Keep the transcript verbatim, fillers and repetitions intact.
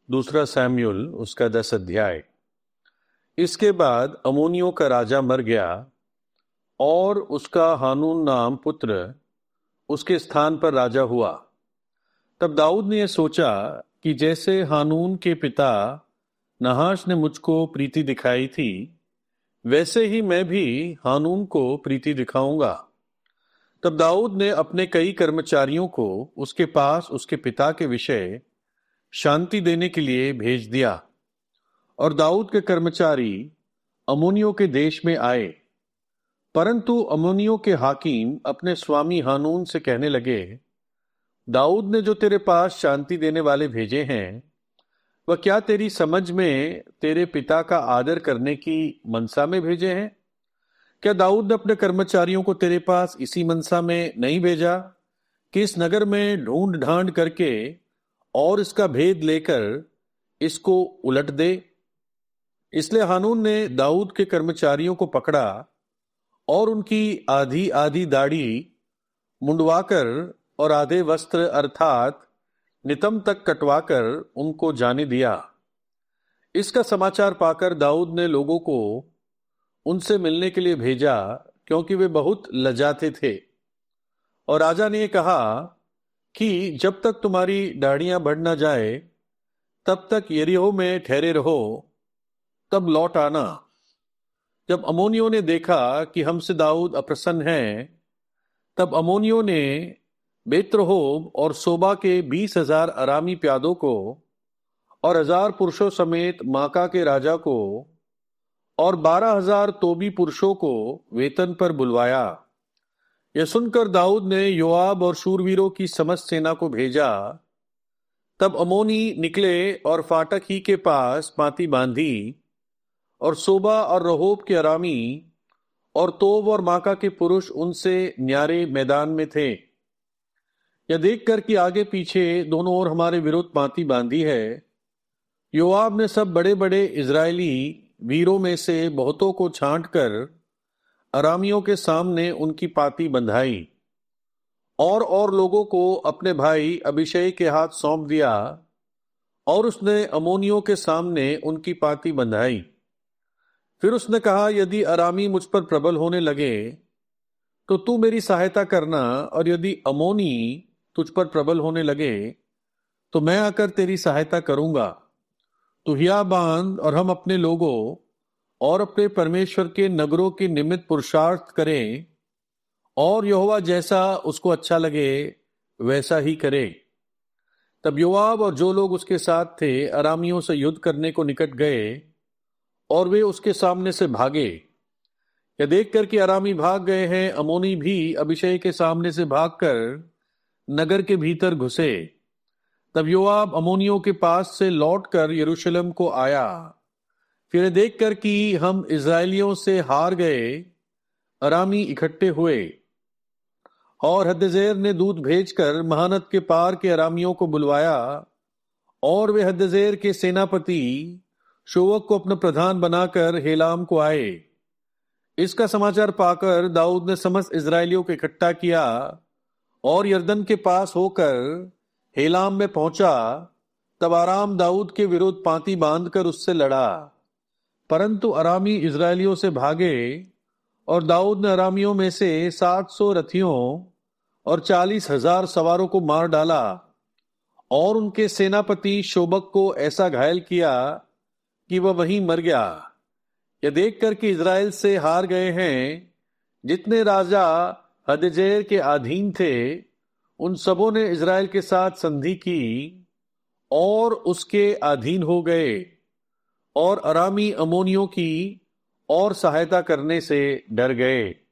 दूसरा सैमुएल उसका दस अध्याय। इसके बाद अम्मोनियों का राजा मर गया और उसका हानून नाम पुत्र उसके स्थान पर राजा हुआ। तब दाऊद ने यह सोचा कि जैसे हानून के पिता नहाश ने मुझको प्रीति दिखाई थी, वैसे ही मैं भी हानून को प्रीति दिखाऊंगा। तब दाऊद ने अपने कई कर्मचारियों को उसके पास उसके पिता के विषय शांति देने के लिए भेज दिया, और दाऊद के कर्मचारी अम्मोनियों के देश में आए। परंतु अम्मोनियों के हाकिम अपने स्वामी हानून से कहने लगे, दाऊद ने जो तेरे पास शांति देने वाले भेजे हैं, वह क्या तेरी समझ में तेरे पिता का आदर करने की मनसा में भेजे हैं? क्या दाऊद ने अपने कर्मचारियों को तेरे पास इसी मनसा में नहीं भेजा कि इस नगर में ढूंढ ढांड करके और इसका भेद लेकर इसको उलट दे? इसलिए हानून ने दाऊद के कर्मचारियों को पकड़ा और उनकी आधी आधी दाढ़ी मुंडवाकर और आधे वस्त्र अर्थात नितंब तक कटवाकर उनको जाने दिया। इसका समाचार पाकर दाऊद ने लोगों को उनसे मिलने के लिए भेजा, क्योंकि वे बहुत लजाते थे। और राजा ने कहा कि जब तक तुम्हारी दाढ़ियां बढ़ ना जाए, तब तक यरीहो में ठहरे रहो, तब लौट आना। जब अम्मोनियों ने देखा कि हमसे दाऊद अप्रसन्न है, तब अम्मोनियों ने बेत्रहोब और सोबा के बीस हजार अरामी प्यादों को और हजार पुरुषों समेत माका के राजा को और बारह हजार तोबी पुरुषों को वेतन पर बुलवाया। यह सुनकर दाऊद ने योआब और शूरवीरों की समस्त सेना को भेजा। तब अम्मोनी निकले और फाटक ही के पास पांति बांधी, और सोबा और रहोब के अरामी और तोब और माका के पुरुष उनसे न्यारे मैदान में थे। यह देखकर कि आगे पीछे दोनों ओर हमारे विरुद्ध पांति बांधी है, योआब ने सब बड़े बड़े इजरायली वीरों में से बहुतों को छांटकर अरामियों के सामने उनकी पाती बंधाई, और और लोगों को अपने भाई अभिषय के हाथ सौंप दिया, और उसने अम्मोनियों के सामने उनकी पाती बंधाई। फिर उसने कहा, यदि अरामी मुझ पर प्रबल होने लगे तो तू मेरी सहायता करना, और यदि अम्मोनी तुझ पर प्रबल होने लगे तो मैं आकर तेरी सहायता करूंगा। तू हिया बांध और हम अपने लोगों और अपने परमेश्वर के नगरों के निमित्त पुरुषार्थ करें, और यहोवा जैसा उसको अच्छा लगे वैसा ही करे। तब योआब और जो लोग उसके साथ थे अरामियों से युद्ध करने को निकट गए, और वे उसके सामने से भागे। यह देखकर कि अरामी भाग गए हैं, अम्मोनी भी अभिषय के सामने से भागकर नगर के भीतर घुसे। तब योआब अम्मोनियों के पास से लौटकर यरूशलेम को आया। फिर देखकर कि हम इजरायलियों से हार गए, अरामी इकट्ठे हुए, और हददेजेर ने दूत भेजकर महानद के पार के अरामियों को बुलवाया, और वे हददेजेर के सेनापति शोवक को अपना प्रधान बनाकर हेलाम को आए। इसका समाचार पाकर दाऊद ने समस्त इजरायलियों को इकट्ठा किया और यरदन के पास होकर हेलाम में पहुंचा। तब आराम दाऊद के विरुद्ध पांति बांधकर उससे लड़ा, परंतु अरामी इजरायलियों से भागे, और दाऊद ने अरामियों में से सात सौ रथियों और चालीस हजार सवारों को मार डाला, और उनके सेनापति शोबक को ऐसा घायल किया कि वह वहीं मर गया। यह देखकर कि इजराइल से हार गए हैं, जितने राजा हददेजेर के अधीन थे, उन सबों ने इजराइल के साथ संधि की और उसके अधीन हो गए, और अरामी अम्मोनियों की और सहायता करने से डर गए।